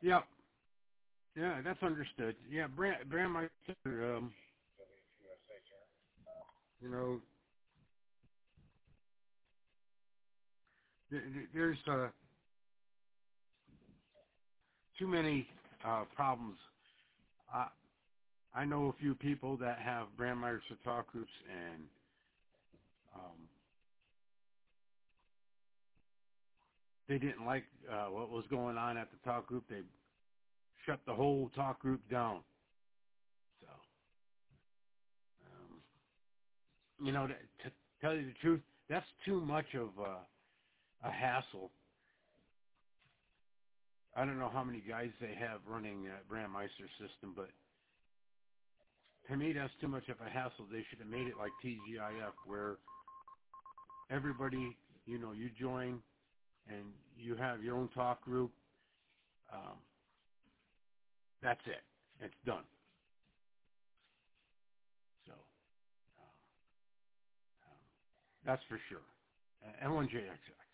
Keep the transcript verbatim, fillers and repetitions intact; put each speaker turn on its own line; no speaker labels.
Yep. Yeah, that's understood. Yeah, Brand, Brandmeister, um, you know, th- th- there's uh, too many uh, problems. I I know a few people that have Brandmeister talk groups, and um, they didn't like uh, what was going on at the talk group. They shut the whole talk group down. So, um, you know, to, to tell you the truth, that's too much of uh, a hassle. I don't know how many guys they have running uh, Brandmeister system, but to me, that's too much of a hassle. They should have made it like T G I F, where everybody, you know, you join and you have your own talk group. Um, that's it. It's done. So um, um, that's for sure. Uh, L one J X X.